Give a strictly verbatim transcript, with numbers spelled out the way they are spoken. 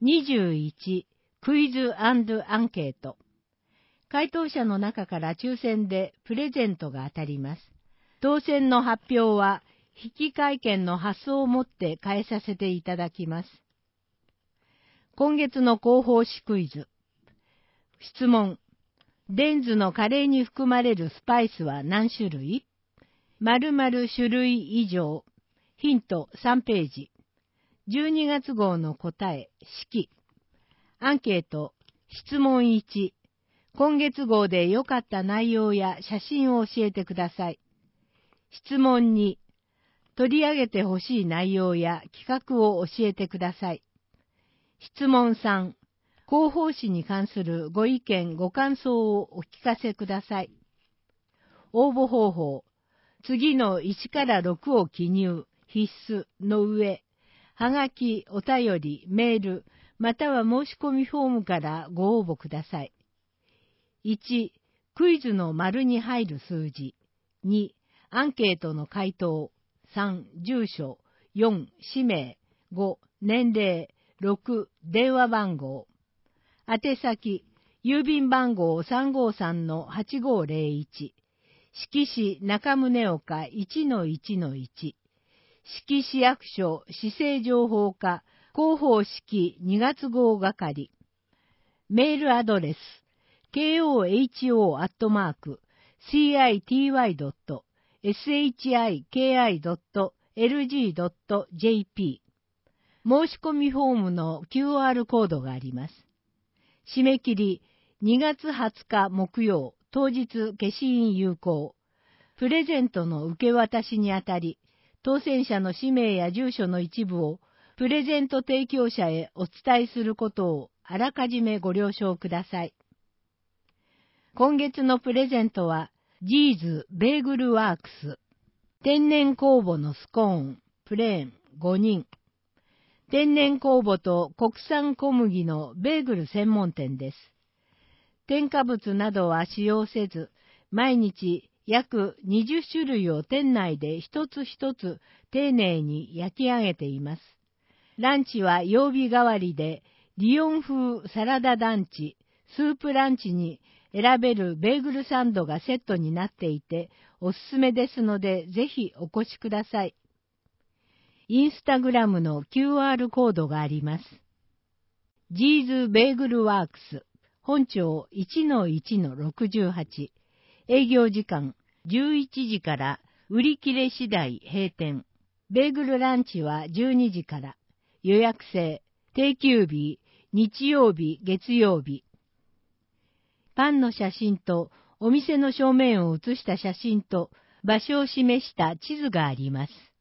にじゅういち、クイズ&アンケート。回答者の中から抽選でプレゼントが当たります。当選の発表は、引換券の発送をもって返させていただきます。今月の広報誌クイズ。質問。デンズのカレーに含まれるスパイスは何種類？〇〇種類以上。ヒントさんページ。じゅうにがつ号の答え、式。アンケート。質問いち。今月号で良かった内容や写真を教えてください。質問に。取り上げてほしい内容や企画を教えてください。質問さん。広報誌に関するご意見ご感想をお聞かせください。応募方法。次のいちからろくを記入、必須の上、はがき、お便り、メール、または申し込みフォームからご応募ください。いち、クイズの丸に入る数字。に、アンケートの回答。さん、住所。よん、氏名。ご、年齢。ろく、電話番号。宛先、郵便番号 さんごさんのはちごぜろいち。志木市中宗岡 いちのいちのいち。志木市役所市政情報課広報式にがつ号係。メールアドレス ケーオーエイチオー アットマーク シーアイティーワイ ドット エスエイチアイケーアイ ドット エルジー ドット ジェーピー。申し込みフォームの キューアール コードがあります。締め切りにがつはつか木曜、当日消印有効。プレゼントの受け渡しにあたり、当選者の氏名や住所の一部をプレゼント提供者へお伝えすることをあらかじめご了承ください。今月のプレゼントは、ジーズベーグルワークス、天然酵母のスコーン、プレーンごにん、天然酵母と国産小麦のベーグル専門店です。添加物などは使用せず、毎日約にじゅっしゅるいを店内で一つ一つ丁寧に焼き上げています。ランチは曜日代わりで、リヨン風サラダランチ、スープランチに選べるベーグルサンドがセットになっていて、おすすめですので、ぜひお越しください。インスタグラムの キューアール コードがあります。ジーズベーグルワークス、本町 いちのいちのろくじゅうはち、営業時間じゅういちじから売り切れ次第閉店。ベーグルランチはじゅうにじから、予約制、定休日、日曜日、月曜日。パンの写真とお店の正面を写した写真と場所を示した地図があります。